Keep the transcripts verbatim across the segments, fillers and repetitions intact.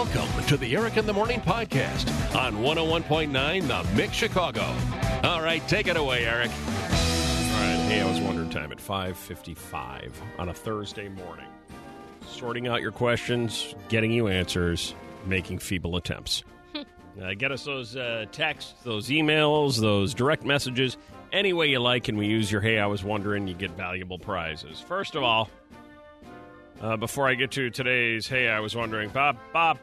Welcome to the Eric in the Morning podcast on one oh one point nine The Mix Chicago. All right, take it away, Eric. All right, hey, I was wondering time at five fifty-five on a Thursday morning. Sorting out your questions, getting you answers, making feeble attempts. uh, get us those uh, texts, those emails, those direct messages, any way you like, and we use your Hey, I was wondering, you get valuable prizes. First of all, uh, before I get to today's Hey, I was wondering, ba, ba,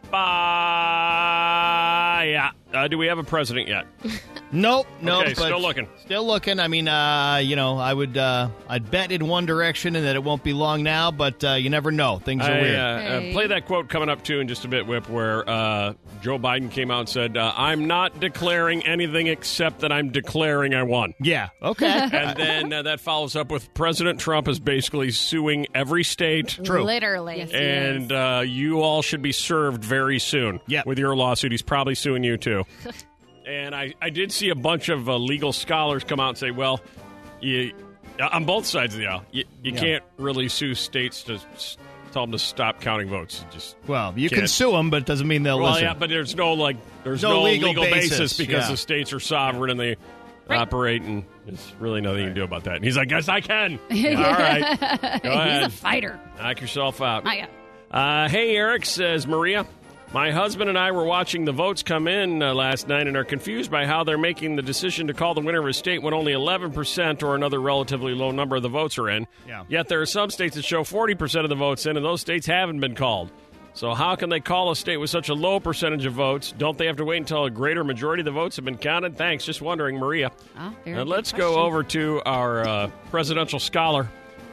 ba, yeah, uh, do we have a president yet? Nope, nope. Okay, but still looking. Still looking. I mean, uh, you know, I would, uh, I'd bet in one direction and that it won't be long now, but uh, you never know. Things are I, weird. Uh, Hey. uh, play that quote coming up, too, in just a bit, Whip, where uh, Joe Biden came out and said, uh, I'm not declaring anything except that I'm declaring I won. Yeah. Okay. And then uh, that follows up with President Trump is basically suing every state. True. Literally. Yes, he And is. uh, you all should be served very soon Yep. with your lawsuit. He's probably suing you, too. And I, I did see a bunch of uh, legal scholars come out and say, well, you, on both sides of the aisle, you, you Yeah. can't really sue states to s- tell them to stop counting votes. You just Well, you Can't. can sue them, but it doesn't mean they'll well, listen. yeah, but there's no like, there's No no, legal legal, basis, basis, because yeah. the states are sovereign and they Right. operate, and there's really nothing you can do about that. And he's like, yes, I can. All right, go He's ahead, a fighter. knock yourself out. Oh, yeah. Uh, hey, Eric, says Maria. My husband and I were watching the votes come in uh, last night and are confused by how they're making the decision to call the winner of a state when only eleven percent or another relatively low number of the votes are in. Yeah. Yet there are some states that show forty percent of the votes in, and those states haven't been called. So how can they call a state with such a low percentage of votes? Don't they have to wait until a greater majority of the votes have been counted? Thanks. Just wondering, Maria. Oh, very Uh, good let's question. go over to our uh, presidential scholar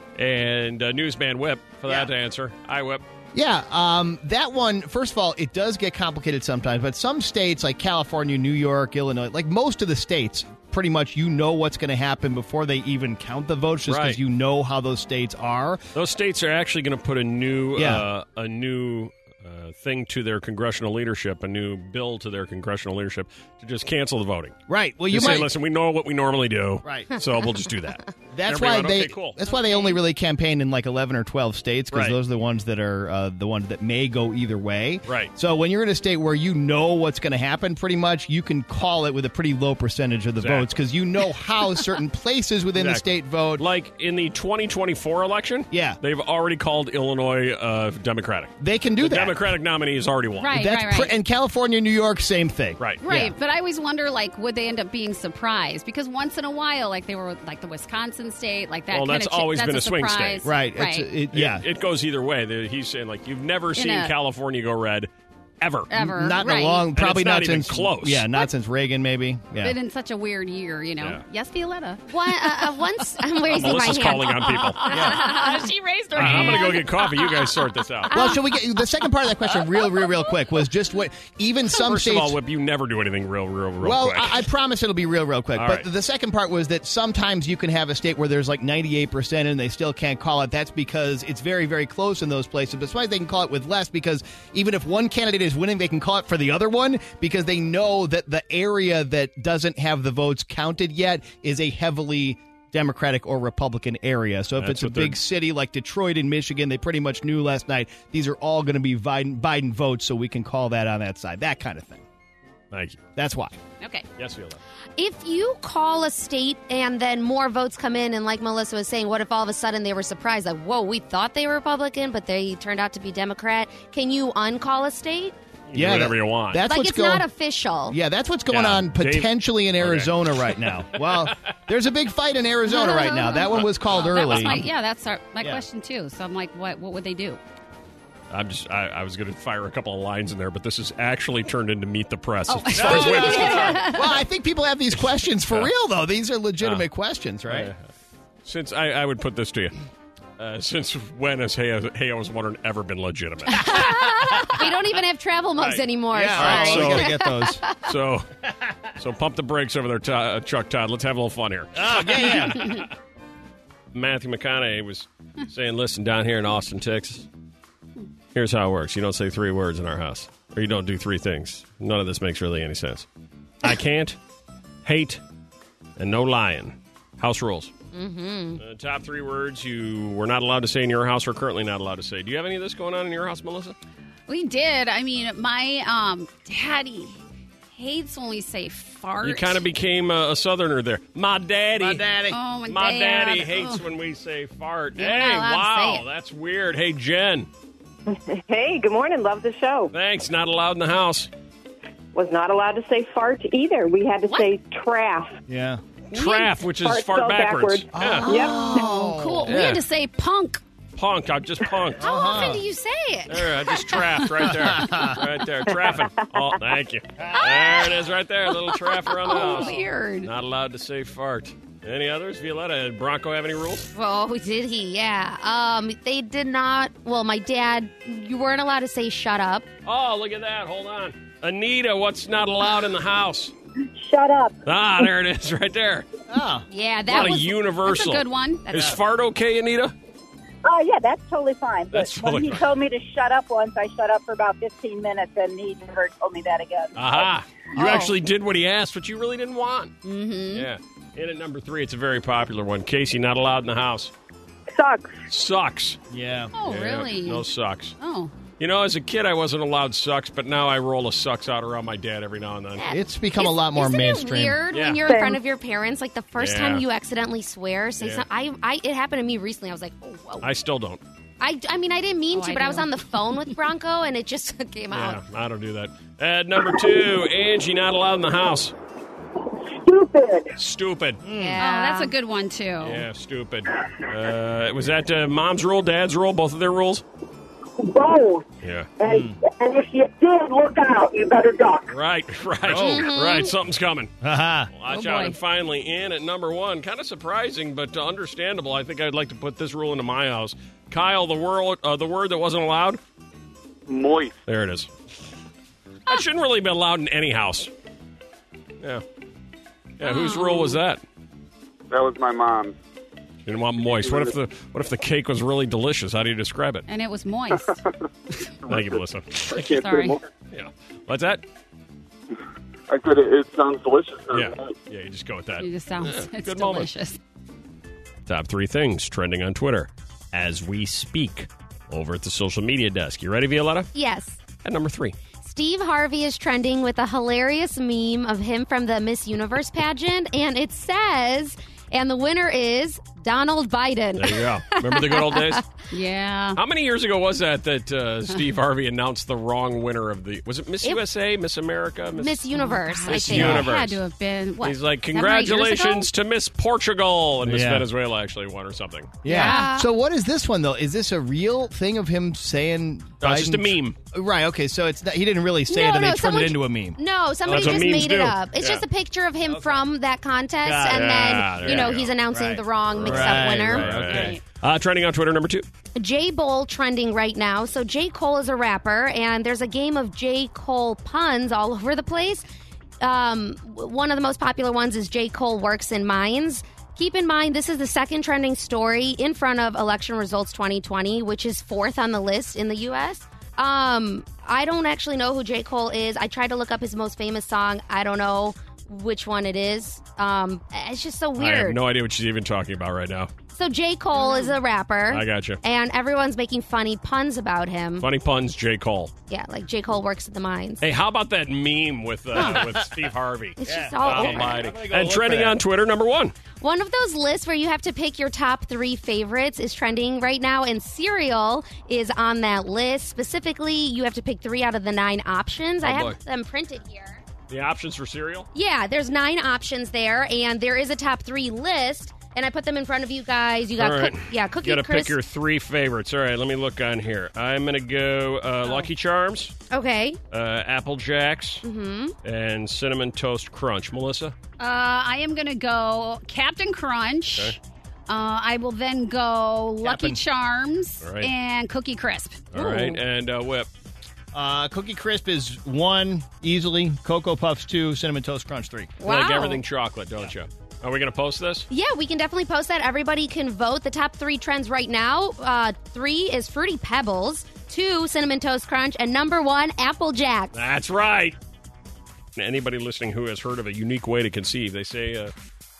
and uh, newsman Whip for that Yeah. answer. Hi, Whip. Yeah, um, that one, first of all, it does get complicated sometimes, but some states like California, New York, Illinois, like most of the states, pretty much you know what's going to happen before they even count the votes just because Right. you know how those states are. Those states are actually going to put a new Yeah. uh, a new uh, thing to their congressional leadership, a new bill to their congressional leadership to just cancel the voting. Right. Well, you Just might. say, listen, we know what we normally do, Right. so we'll just do that. That's Everybody why went, they. okay, cool. That's why they only really campaign in like eleven or twelve states because Right. those are the ones that are uh, the ones that may go either way. Right. So when you're in a state where you know what's going to happen, pretty much you can call it with a pretty low percentage of the Exactly. votes because you know how certain places within Exactly. the state vote. Like in the twenty twenty-four election, Yeah. they've already called Illinois uh, Democratic. They can do the that. Democratic nominee has already won. Right. That's pre- and California, New York, same thing. Right. Right, Yeah. but I always wonder, like, would they end up being surprised? Because once in a while, like, they were with, like the Wisconsin state, like that. Well, kind that's of chi- always that's been a swing surprise. state. Right. Right. It's, it, It- yeah. It, goes either way. The- He's saying, like, you've never seen a- California go red, ever. Ever. Not in right. a long, And probably it's not even since close. Yeah, not since Reagan, maybe. Yeah. Been in such a weird year, you know. Yeah. Yes, Violetta. One, uh, uh, once I'm raising my Melissa's hand. calling on people. she raised her Uh, I'm hand. going to go get coffee. You guys sort this out. Well, should we get the second part of that question real, real, real quick? Was just what even some First states. of all, Whip, you never do anything real, real, real well, quick. I, I promise it'll be real, real quick. All but right. the second part was that sometimes you can have a state where there's like ninety-eight percent and they still can't call it. That's because it's very, very close in those places. But that's why they can call it with less because even if one candidate is winning, they can call it for the other one because they know that the area that doesn't have the votes counted yet is a heavily Democratic or Republican area. So if That's it's a what they're- big city like Detroit and Michigan, they pretty much knew last night these are all going to be Biden, Biden votes, so we can call that on that side. That kind of thing. Thank you. That's why. Okay. Yes, Viola. If you call a state and then more votes come in, and like Melissa was saying, what if all of a sudden they were surprised? Like, whoa, we thought they were Republican, but they turned out to be Democrat. Can you uncall a state? You Yeah, do whatever that- you want. That's Like, what's it's going. not official. Yeah, that's what's going Yeah, on Dave- potentially in Okay. Arizona right now. Well, there's a big fight in Arizona right now. That one was called That was early. my, yeah, that's our, my Yeah. question, too. So I'm like, what What would they do? I'm just. I, I was going to fire a couple of lines in there, but this has actually turned into Meet the Press. Oh. As far as Whip is concerned. Well, I think people have these questions for Yeah. real, though. These are legitimate Uh, questions, right? Uh, since I, I would put this to you. Uh, since when has Hey, hey, I was wondering ever been legitimate? We don't even have travel mugs Right. anymore. Yeah, all right, sorry. we so- got to get those. so, so pump the brakes over there, Todd, uh, Chuck Todd. Let's have a little fun here. Oh, yeah, yeah. Matthew McConaughey was saying, "Listen, down here in Austin, Texas, here's how it works. You don't say three words in our house, or you don't do three things. None of this makes really any sense. I can't, hate, and no lying. House rules. Mm-hmm. Uh, top three words you were not allowed to say in your house or currently not allowed to say. Do you have any of this going on in your house, Melissa? We did. I mean, my um, daddy hates when we say fart. You kind of became a, a southerner there. My daddy. My daddy. Oh, my, My dad. daddy hates Ugh. when we say fart. You're Hey, not allowed to wow, say it. that's weird. Hey, Jen. Hey, good morning. Love the show. Thanks. Not allowed in the house. Was not allowed to say fart either. We had to What? say traff. Yeah. Traff, which is Fart fart spelled backwards. backwards. Yeah. Yep. Oh, cool. We Yeah. had to say punk. Punk. I'm just punked. How often do you say it? There, I just trapped right there. Right there. Traffing. Oh, thank you. There it is right there. A little traff around the Oh, house. weird. Not allowed to say fart. Any others? Violetta, did Bronco have any rules? Oh, did he? Yeah. Um, they did not. Well, my dad, you weren't allowed to say "shut up." Oh, look at that. Hold on. Anita, what's not allowed in the house? Shut up. Ah, there it is right there. Oh. Yeah, Not that a was. universal. That's a good one. Is fart okay, Anita? Oh, yeah, that's totally fine. But That's totally when he fine. told me to shut up once, I shut up for about fifteen minutes, and he never told me that again. Aha. You Oh. actually did what he asked, but you really didn't want. Mm-hmm. Yeah. In at number three, it's a very popular one. Casey, not allowed in the house. Sucks. Sucks. Yeah. Oh, Yeah, really? No sucks. Oh. You know, as a kid, I wasn't allowed sucks, but now I roll a sucks out around my dad every now and then. It's become a Is- lot more isn't mainstream. It weird Yeah. when you're in Same. front of your parents, like the first Yeah. time you accidentally swear. Say Yeah. some, I, I, it happened to me recently. I was like, oh, whoa. I still don't. I, I mean, I didn't mean Oh, to, I but I do. was on the phone with Bronco, and it just came Yeah, out. I don't do that. At number two, Angie, not allowed in the house. Stupid. Stupid. Oh, Yeah, that's a good one, too. Yeah, stupid. Uh, was that uh, mom's rule, dad's rule, both of their rules? Both. Yeah. And, and if you did, look out. You better duck. Right, right, right. Something's coming. Haha. Watch Oh, out. boy. And finally, in at number one, kind of surprising, but uh, understandable. I think I'd like to put this rule into my house. Kyle, the word, uh, the word that wasn't allowed? Moist. There it is. That shouldn't really be allowed in any house. Yeah. Yeah, whose rule was that? That was my mom's. You didn't want moist. What if the what if the cake was really delicious? How do you describe it? And it was moist. Thank you, Melissa. I can't Sorry. say more. Yeah. What's that? I said it, it sounds delicious. Yeah. Yeah, you just go with that. It just sounds, Yeah, it's good moment. delicious. Top three things trending on Twitter as we speak over at the social media desk. You ready, Violetta? Yes. At number three. Steve Harvey is trending with a hilarious meme of him from the Miss Universe pageant, and it says, and the winner is Donald Biden. There you go. Remember the good old days? Yeah. How many years ago was that that uh, Steve Harvey announced the wrong winner of the... Was it Miss It- U S A, Miss America? Miss Universe, I Miss think. Universe. It had to have been, what? He's like, seven or eight years ago? congratulations to Miss Portugal. And Miss Yeah. Venezuela actually won or something. Yeah. Yeah. So what is this one though? Is this a real thing of him saying? No, it's just a Biden- meme. Right. Okay. So it's not, he didn't really say No, it, and no, they turned someone- it into a meme. No, somebody That's what just memes made do. it up. It's Yeah. just a picture of him from that contest, Got it. and Yeah, then, there you know, you go. he's announcing Right. the wrong mixed Right, up winner. right, okay. Uh, trending on Twitter, number two. J. Cole trending right now. So J. Cole is a rapper, and there's a game of J. Cole puns all over the place. Um, w- one of the most popular ones is J. Cole works in mines. Keep in mind, this is the second trending story in front of election results twenty twenty, which is fourth on the list in the U S. Um, I don't actually know who J. Cole is. I tried to look up his most famous song. I don't know which one it is. Um, it's just so weird. I have no idea what she's even talking about right now. So J. Cole is a rapper. I gotcha. And everyone's making funny puns about him. Funny puns, J. Cole. Yeah, like J. Cole works at the mines. Hey, how about that meme with uh, with Steve Harvey? It's just all God over. almighty. I'm gonna go And look trending for that. on Twitter, number one. One of those lists where you have to pick your top three favorites is trending right now, and cereal is on that list. Specifically, you have to pick three out of the nine options. I have boy. them printed here. The options for cereal? Yeah, there's nine options there, and there is a top three list. And I put them in front of you guys. You got, All right. cook, yeah, Cookie You got to Crisp. pick your three favorites. All right, let me look on here. I'm going to go uh, Lucky Charms, Okay. uh, Apple Jacks, Mm-hmm. and Cinnamon Toast Crunch. Melissa? Uh, I am going to go Captain Crunch. Okay. Uh, I will then go Lucky Cap'n. Charms All right. and Cookie Crisp. All right, and uh, Whip. Uh, Cookie Crisp is one easily. Cocoa Puffs two. Cinnamon Toast Crunch three. You Wow. like everything chocolate, don't you? Are we going to post this? Yeah, we can definitely post that. Everybody can vote. The top three trends right now. Uh, three is Fruity Pebbles. Two, Cinnamon Toast Crunch. And number one, Apple Jacks. That's right. Anybody listening who has heard of a unique way to conceive, they say uh,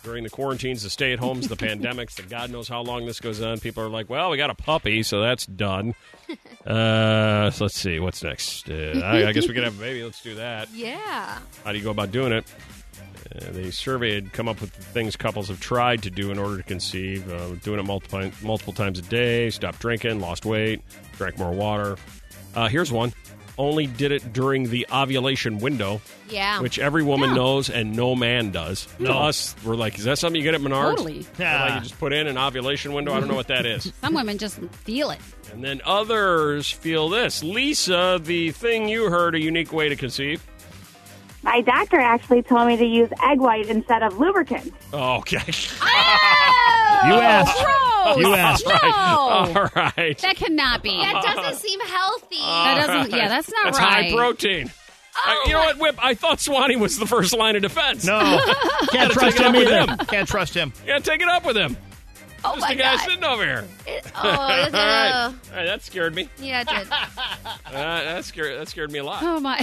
during the quarantines, the stay-at-homes, the pandemics, the God knows how long this goes on. People are like, well, we got a puppy, so that's done. Uh, so let's see. What's next? Uh, I, I guess we could have a baby. Let's do that. Yeah. How do you go about doing it? Uh, the survey had come up with the things couples have tried to do in order to conceive. Uh, doing it multiple, multiple times a day, stopped drinking, lost weight, drank more water. Uh, here's one. Only did it during the ovulation window, Yeah. which every woman Yeah. knows and no man does. No. To us, we're like, is that something you get at Menards? Totally. Like you just put in an ovulation window? I don't know what that is. Some women just feel it. And then others feel this. Lisa, the thing you heard, a unique way to conceive. My doctor actually told me to use egg white instead of lubricant. Oh, okay. You asked. Gross. You asked. No. All right. That cannot be. That doesn't seem healthy. That doesn't. Yeah, that's not That's right. high protein. Oh, I- you know my- what, Whip? I thought Swanee was the first line of defense. No. Can't Gotta trust take it him up with either. him. Can't trust him. You gotta take it up with him. oh Just my the guy God. sitting over here. It- All oh, right. uh, All right, that scared me. yeah, it did. Uh, that scared that scared me a lot. Oh my.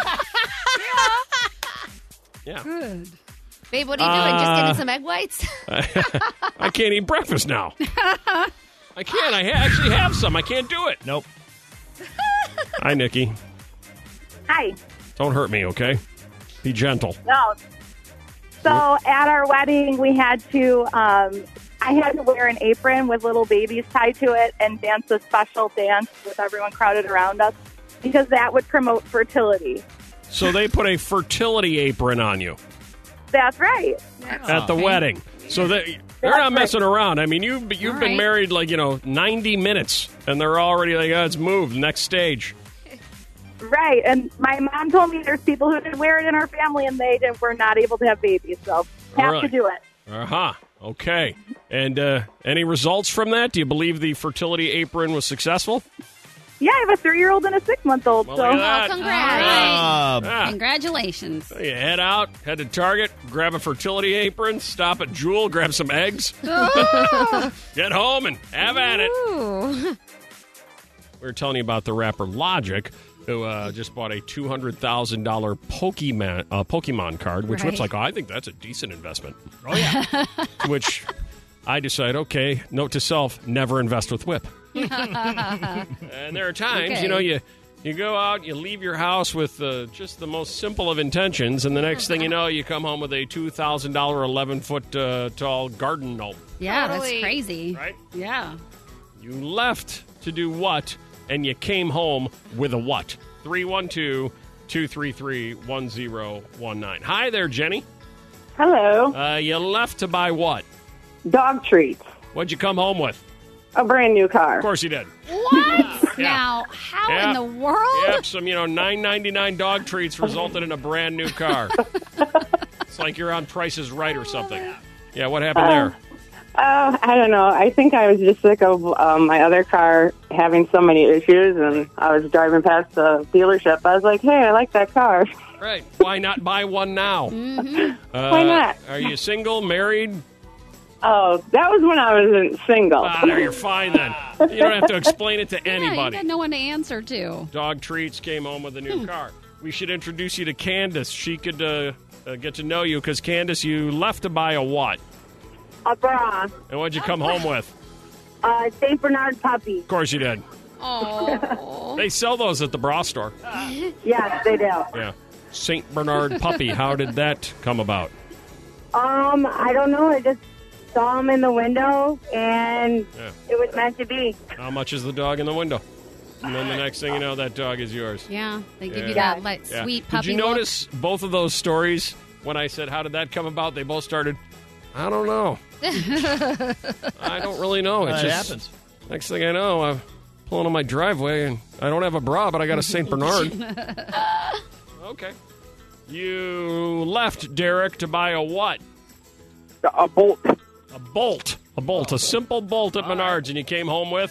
Yeah. Good. Babe, what are you doing? Uh, Just getting some egg whites? I can't eat breakfast now. I can't. I ha- actually have some. I can't do it. Nope. Hi, Nikki. Hi. Don't hurt me, okay? Be gentle. No. So at our wedding, we had to, um, I had to wear an apron with little babies tied to it and dance a special dance with everyone crowded around us because that would promote fertility. So they put a fertility apron on you That's right. at the okay. wedding. So they they're That's not right. messing around. I mean, you've you've All been right. married like you know ninety minutes, and they're already like, oh, it's moved next stage. Right. And my mom told me there's people who did wear it in our family and they did, were not able to have babies. So have All to right. do it. Uh huh. Okay. And uh, any results from that? Do you believe the fertility apron was successful? Yeah, I have a three-year-old and a six-month-old. Well, so look at that. Oh, congrats. Uh, Ah. Congratulations. So you head out, head to Target, grab a fertility apron, stop at Jewel, grab some eggs, get home, and have at it. Ooh. We were telling you about the rapper Logic, who uh, just bought a two hundred thousand dollars Pokemon, uh, Pokemon card, which Right. Whip's like, oh, I think that's a decent investment. oh, yeah. To which I decide, okay, note to self, never invest with Whip. And there are times, Okay. you know, you you go out, you leave your house with uh, just the most simple of intentions, and the next thing you know, you come home with a two thousand dollars, eleven-foot uh, tall garden gnome. Yeah, Totally. that's crazy. Right? Yeah. You left to do what, and you came home with a what? three one two, two three three, one zero one nine. Hi there, Jenny. Hello. Uh, you left to buy what? Dog treats. What'd you come home with? A brand new car. Of course you did. What? Yeah. Now, how Yeah. in the world? Yep, some, you know, nine ninety-nine dog treats resulted in a brand new car. It's like you're on Price is Right or something. Yeah, what happened there? Uh, I don't know. I think I was just sick of um, my other car having so many issues, and I was driving past the dealership. I was like, hey, I like that car. Right. Why not buy one now? Mm-hmm. Uh, Why not? Are you single, married? Oh, that was when I wasn't single. Ah, there, you're fine then. You don't have to explain it to Yeah, you anybody. got no one to answer to. Dog treats came home with a new Hmm. car. We should introduce you to Candace. She could uh, uh, get to know you because, Candace, you left to buy a what? A bra. And what'd you come home with? A Saint Bernard puppy. Of course you did. Oh. They sell those at the bra store. Yes, they do. Yeah. Saint Bernard puppy. How did that come about? Um, I don't know. I just saw him in the window, and Yeah. it was meant to be. How much is the dog in the window? And then the next thing you know, that dog is yours. Yeah, they give Yeah. you that like Yeah. sweet puppy Did you look. notice both of those stories when I said, how did that come about? They both started, I don't know. I don't really know. It That just happens. Next thing I know, I'm pulling on my driveway, and I don't have a bra, but I got a Saint Bernard. Okay. You left, Derek, to buy a what? A bolt. A bolt. A bolt. A simple bolt at Menards, and you came home with?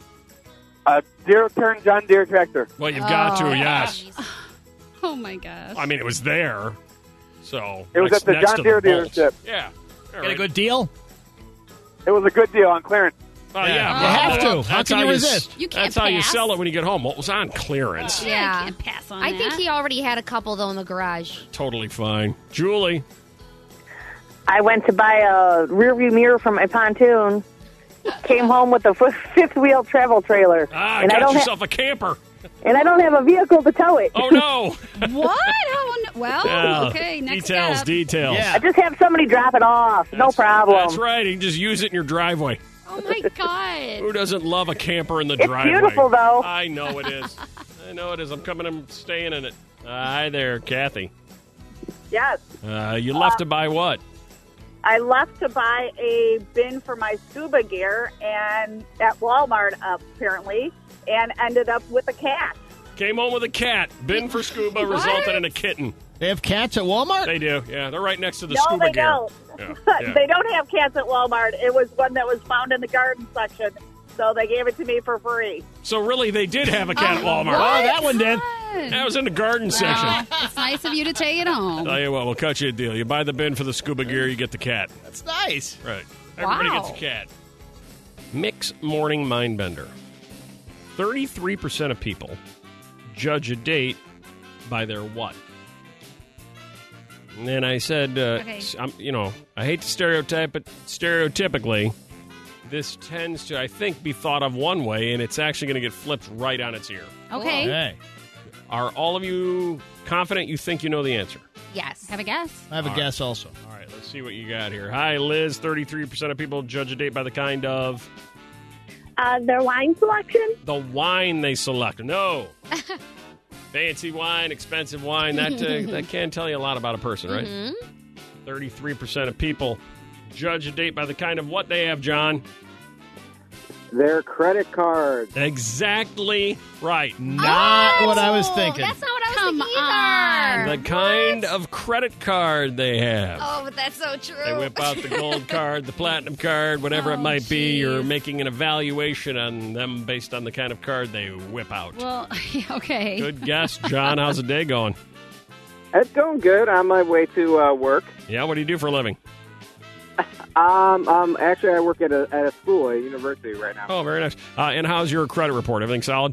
A zero turn John Deere tractor. Well, you've got Oh, to, yes. jeez. Oh my gosh. I mean, it was there. So It was next- at the next John to Deere bolt. dealership. Yeah. All Get right. a good deal? It was a good deal on clearance. Oh, yeah. Yeah. well, You have well, to. How that's can you you resist? s- You can't That's how you pass. sell it when you get home. What was on clearance? yeah, Yeah. you can't pass on I that. think he already had a couple, though, in the garage. Totally fine. Julie. I went to buy a rearview mirror for my pontoon. Came home with a f- fifth wheel travel trailer. Ah, and got I don't yourself ha- a camper. And I don't have a vehicle to tow it. Oh, no. What? How un- well, Yeah. okay, next Details, step. details. Yeah. I just have somebody drop it off. no problem. That's right. You can just use it in your driveway. Oh, my God. Who doesn't love a camper in the It's driveway? beautiful, though. I know it is. I know it is. I'm coming and staying in it. Uh, hi there, Kathy. Yes. Uh, you left to buy what? I left to buy a bin for my scuba gear and at Walmart, apparently, and ended up with a cat. Came home with a cat. Bin for scuba resulted in a kitten. They have cats at Walmart? They do. Yeah, they're right next to the no, scuba they gear. don't. Yeah, yeah. They don't have cats at Walmart. It was one that was found in the garden section, so they gave it to me for free. So really, they did have a cat at Walmart. Oh, that one did. That was in the garden section. Well, it's nice of you to take it home. Tell you what, we'll cut you a deal. You buy the bin for the scuba gear, you get the cat. That's nice. Right. Everybody Wow. gets a cat. Mix morning mindbender. thirty-three percent of people judge a date by their what? And then I said, uh, Okay. I'm, you know, I hate to stereotype, but stereotypically, this tends to, I think, be thought of one way, and it's actually going to get flipped right on its ear. Okay. Hey, Are all of you confident you think you know the answer? Yes. Have a guess. I have a All guess also. All right, let's see what you got here. Hi, Liz. thirty-three percent of people judge a date by the kind of Uh, their wine selection? the wine they select. No. Fancy wine, expensive wine, that uh, that can tell you a lot about a person, right? thirty-three percent of people judge a date by the kind of what they have, John. Their credit card. Exactly right. Not what I was Oh, thinking. That's not what I was Come thinking on. either. The kind of credit card they have. Oh, but that's so true. They whip out the gold card, the platinum card, whatever it Oh, might be. You're geez. making an evaluation on them based on the kind of card they whip out. Well, okay. Good guess, John. How's the day going? It's going good. On my way to uh, work. Yeah, what do you do for a living? Um, um, actually, I work at a at a school, a university right now. Oh, very nice. Uh, and how's your credit report? Everything solid?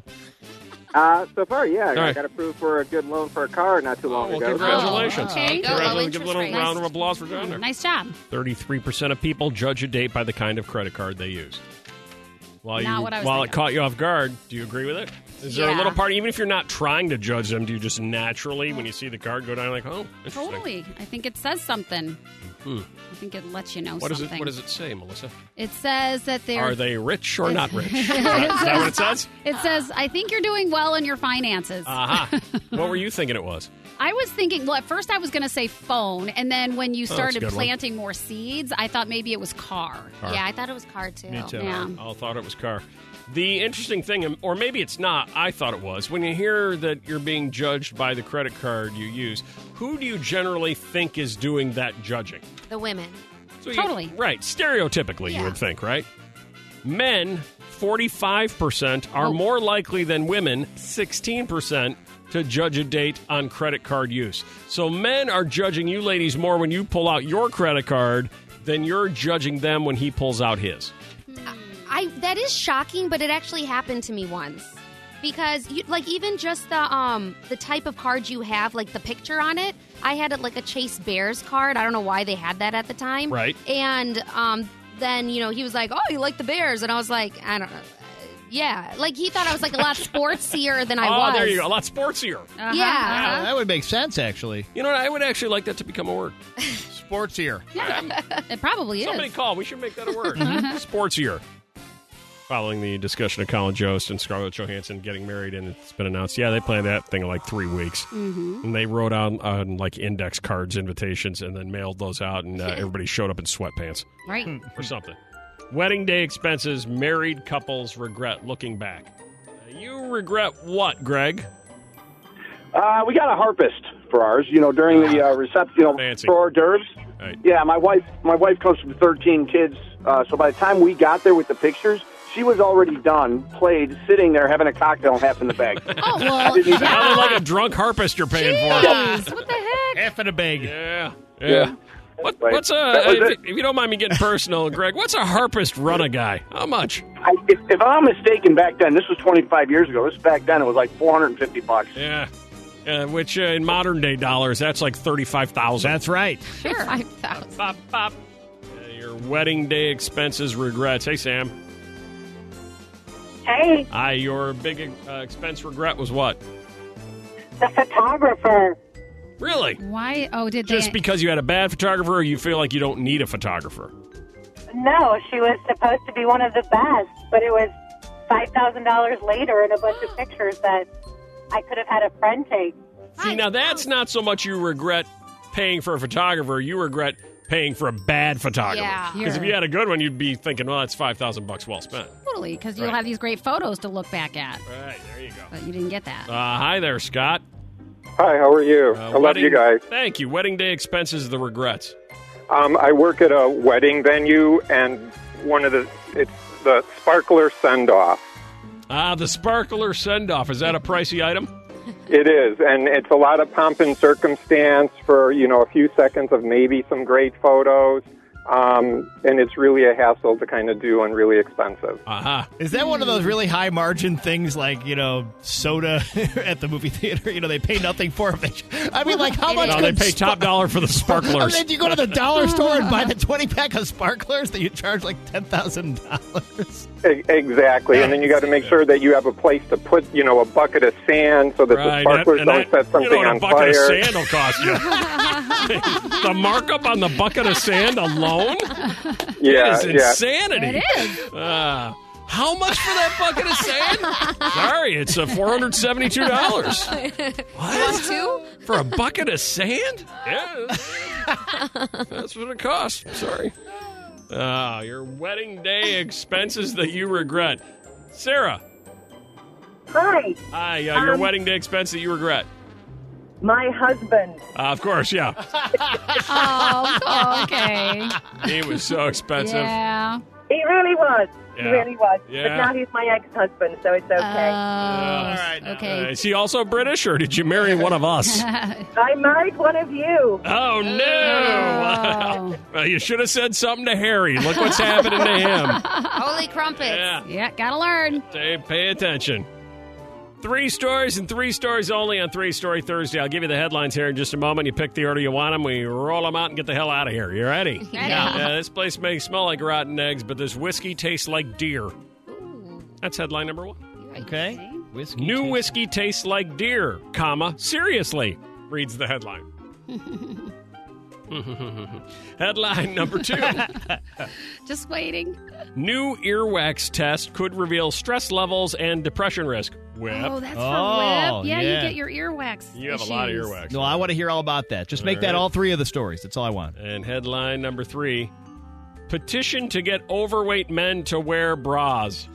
Uh, so far, yeah, I right. got approved for a good loan for a car not too long Oh, well, ago. congratulations. Oh, okay. Go, low Congratulations. Give a interest little rate. round of applause for John there. Nice job. thirty-three percent of people judge a date by the kind of credit card they use. While, Not you, what I was while it thinking. caught you off guard, do you agree with it? Is there a Yeah. little part, even if you're not trying to judge them, do you just naturally, when you see the card go down, like, oh, interesting. Totally. I think it says something. Hmm. I think it lets you know What, is something. it, what does it say, Melissa? It says that they're. Are they rich or not rich? Is that, is that what it says? It says, I think you're doing well in your finances. Aha. What were you thinking it was? I was thinking, well, at first I was going to say phone, and then when you Oh, that's a started good one. planting more seeds, I thought maybe it was car. Car. Yeah, I thought it was car too. Me too. Yeah. I thought it was car. The interesting thing, or maybe it's not, I thought it was, when you hear that you're being judged by the credit card you use, who do you generally think is doing that judging? The women. So you- Totally. right. Stereotypically, you Yeah. would think, right? Men, forty-five percent, are Oh. more likely than women, sixteen percent, to judge a date on credit card use. So men are judging you ladies more when you pull out your credit card than you're judging them when he pulls out his. I that is shocking, but it actually happened to me once. Because you, like even just the um the type of card you have, like the picture on it, I had it like a Chase Bears card. I don't know why they had that at the time. Right. And um then, you know, he was like, "Oh, you like the Bears?" And I was like, "I don't know." Yeah, like he thought I was like a lot sportsier than I oh, was. there you go. A lot sportsier. Uh-huh. Yeah. Oh, that would make sense, actually. You know what? I would actually like that to become a word. Sportsier. Yeah, it probably is. Somebody call. We should make that a word. Sportsier. Following the discussion of Colin Jost and Scarlett Johansson getting married, and it's been announced, yeah, they planned that thing in like three weeks. Mm-hmm. And they wrote on, on like index cards, invitations, and then mailed those out, and uh, everybody showed up in sweatpants Right. or something. Wedding day expenses, married couples regret looking back. Uh, you regret what, Greg? Uh, we got a harpist for ours, you know, during the uh, reception, you know, Fancy. for hors d'oeuvres. Right. Yeah, my wife, my wife comes from thirteen kids, uh, so by the time we got there with the pictures, she was already done, played, sitting there having a cocktail and half in the bag. Oh, well, didn't even- Sounded like a drunk harpist you're paying for. Jeez, what the heck? Half in a bag. Yeah. Yeah. Yeah. What, Right. what's a, That was if, it. if you don't mind me getting personal, Greg, what's a harpist run a guy? How much? I, if, if I'm not mistaken, back then, this was twenty-five years ago. This back then, it was like four hundred fifty bucks. Yeah. Uh, which uh, in modern day dollars, that's like thirty-five thousand dollars. That's right. Sure. five thousand Pop, pop. Uh, your wedding day expenses regrets. Hey, Sam. Hey, Hi, your big uh, expense regret was what? the photographer. Really? Why? Oh, did Just they? because you had a bad photographer, or you feel like you don't need a photographer? No, she was supposed to be one of the best, but it was five thousand dollars later and a bunch of pictures that I could have had a friend take. See, now that's not so much you regret paying for a photographer, you regret paying for a bad photographer. Yeah. Because if you had a good one, you'd be thinking, well, that's five thousand bucks well spent. Totally, because you'll Right. have these great photos to look back at. Right, there you go. But you didn't get that. Uh, hi there, Scott. Hi, how are you? Uh, I love wedding- you guys. Thank you. Wedding day expenses, the regrets. Um, I work at a wedding venue, and one of the it's the sparkler send off. Ah, the sparkler send-off. Is that a pricey item? It is, and it's a lot of pomp and circumstance for you know a few seconds of maybe some great photos. Um, and it's really a hassle to kind of do and really expensive. Uh-huh. Is that one of those really high margin things like, you know, soda at the movie theater? You know, they pay nothing for it. I mean, like, how much No, they could pay spa- top dollar for the I sparklers. mean, you go to the dollar store and buy the twenty pack of sparklers that you charge like ten thousand dollars. E- Exactly, and then you got to make sure that you have a place to put, you know, a bucket of sand so that Right, the sparklers and don't that- set something you know what on a bucket fire. of sand will cost you. The markup on the bucket of sand alone Yeah, is yeah. insanity. It is. Uh, how much for that bucket of sand? Sorry, it's uh, four hundred seventy-two dollars. What? Two? For a bucket of sand? Yeah. That's what it costs. Sorry. Ah, your wedding day expenses that you regret. Sarah. Hi, Hi, uh, your Um, wedding day expense that you regret. my husband. Uh, of course, yeah. Oh, okay. He was so expensive. Yeah. He really was. Yeah. He really was. Yeah. But now he's my ex-husband, so it's okay. Oh, all right. Okay. Uh, is he also British, or did you marry one of us? I married one of you. Oh, no. Well, you should have said something to Harry. Look what's happening to him. Holy crumpets. Yeah. Yeah, gotta learn. Hey, pay attention. Three stories and three stories only on Three Story Thursday. I'll give you the headlines here in just a moment. You pick the order you want them. We roll them out and get the hell out of here. You ready? Ready. Yeah, this place may smell like rotten eggs, but this whiskey tastes like deer. That's headline number one. Okay. Whiskey. New tastes- whiskey tastes like deer, comma, seriously, reads the headline. Headline number two. Just waiting. New earwax test could reveal stress levels and depression risk. Whip. Oh, that's for Oh, whip. Yeah, yeah. you get your earwax. You have a lot of issues. earwax. No, I want to hear all about that. Just make All that right. all three of the stories. That's all I want. And headline number three. Petition to get overweight men to wear bras.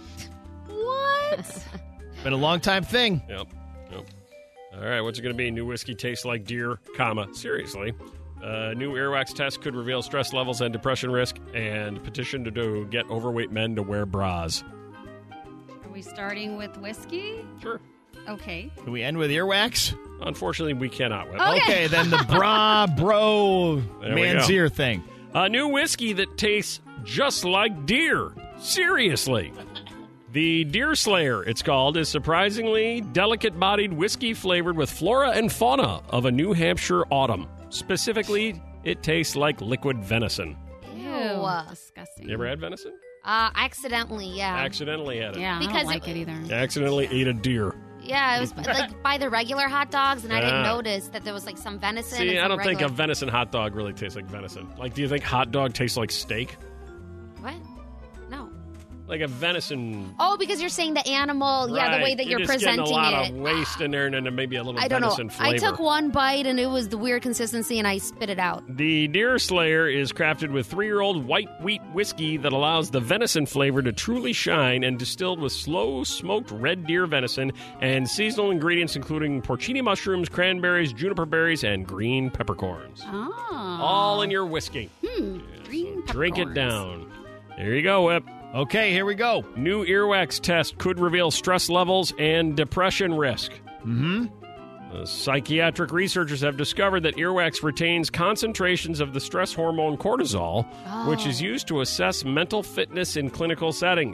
What? Been a long time thing. Yep. Yep. All right, what's it going to be? New whiskey tastes like deer, comma, seriously. Uh, new earwax test could reveal stress levels and depression risk, and petition to do, get overweight men to wear bras. Are we starting with whiskey? Sure. Okay. Can we end with earwax? Unfortunately, we cannot. Whip. Okay. Okay, then the bra, bro, There we man's go. ear thing. A new whiskey that tastes just like deer. Seriously. The Deer Slayer, it's called, is surprisingly delicate-bodied whiskey flavored with flora and fauna of a New Hampshire autumn. Specifically, it tastes like liquid venison. Ew. Disgusting. You ever had venison? Uh, accidentally, yeah. Accidentally had it. Yeah, I Because don't like it- it either. Accidentally ate a deer. Yeah, it was like by the regular hot dogs, and I didn't Ah. notice that there was like some venison. See, and I some don't think a regular... venison hot dog really tastes like venison. Like, do you think hot dog tastes like steak? What? No. Like a venison... Oh, because you're saying the animal, yeah, the way Right. that you're, just presenting getting a lot it. of waste in there and then maybe a little I don't know. venison flavor. I took one bite and it was the weird consistency, and I spit it out. The Deer Slayer is crafted with three-year-old white wheat whiskey that allows the venison flavor to truly shine and distilled with slow-smoked red deer venison and seasonal ingredients including porcini mushrooms, cranberries, juniper berries, and green peppercorns. Oh. All in your whiskey. Hmm. Green Drink it peppercorns. down. There you go, Whip. Okay, here we go. New earwax test could reveal stress levels and depression risk. Mm-hmm. Uh, psychiatric researchers have discovered that earwax retains concentrations of the stress hormone cortisol, which is used to assess mental fitness in clinical settings.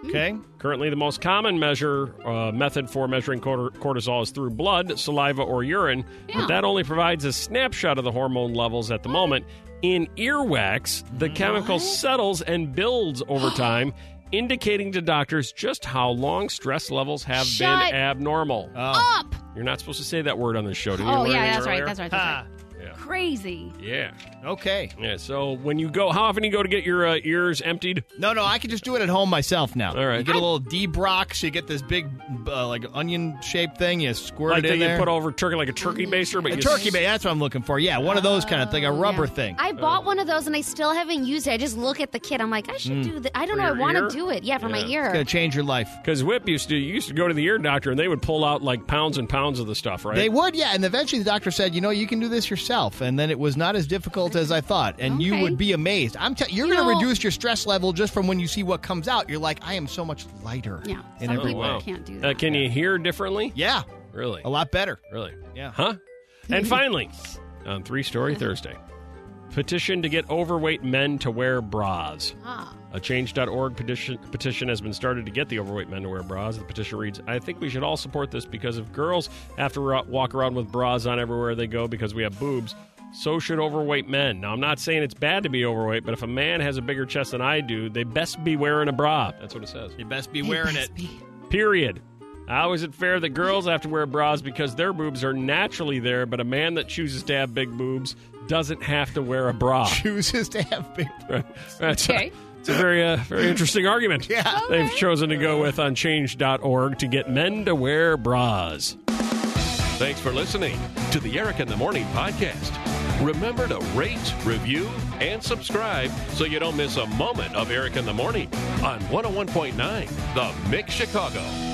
Okay. Currently, the most common measure uh, method for measuring cort- cortisol is through blood, saliva, or urine, Yeah. but that only provides a snapshot of the hormone levels at the moment. In earwax, the chemical settles and builds over time, indicating to doctors just how long stress levels have Shut been abnormal. Up. You're not supposed to say that word on this show. Did you Oh, learn yeah, anything that's right. earlier? That's right. That's Ha. right. Crazy. Yeah. Okay. Yeah. So when you go, how often do you go to get your uh, ears emptied? No, no, I can just do it at home myself now. All right. You get a little D-Brox, you get this big, uh, like, onion-shaped thing, you squirt Like it that in you there. put over turkey, like a turkey baster, but a you turkey bait, that's what I'm looking for. Yeah, one of those kind of thing, a rubber yeah. thing. I bought one of those and I still haven't used it. I just look at the kit. I'm like, I should Mm. do that. I don't For know. I your want ear? to do it. Yeah, for my Yeah. ear. It's going to change your life. Because Whip used to you used to go to the ear doctor and they would pull out like pounds and pounds of the stuff, right? They would, yeah. And eventually the doctor said, you know, you can do this yourself. And then it was not as difficult as I thought. And you Okay. would be amazed. I'm tell You're You going to know- reduce your stress level just from when you see what comes out. You're like, I am so much lighter Yeah. in Some every people way. can't do Uh, that. can you hear differently? Yeah, Really? a lot better. Really? Yeah. Huh? And finally, on Three Story Thursday, petition to get overweight men to wear bras. Ah. A change dot org petition, petition has been started to get the overweight men to wear bras. The petition reads, I think we should all support this because if girls have to ro- walk around with bras on everywhere they go because we have boobs, so should overweight men. Now, I'm not saying it's bad to be overweight, but if a man has a bigger chest than I do, they best be wearing a bra. That's what it says. You best be wearing it. Period. How is it fair that girls have to wear bras because their boobs are naturally there, but a man that chooses to have big boobs doesn't have to wear a bra? Chooses to have big boobs. That's Okay. a, it's a very, uh, very interesting argument. Yeah. They've chosen to go with on change dot org to get men to wear bras. Thanks for listening to the Eric in the Morning podcast. Remember to rate, review, and subscribe so you don't miss a moment of Eric in the Morning on one oh one point nine The Mix Chicago.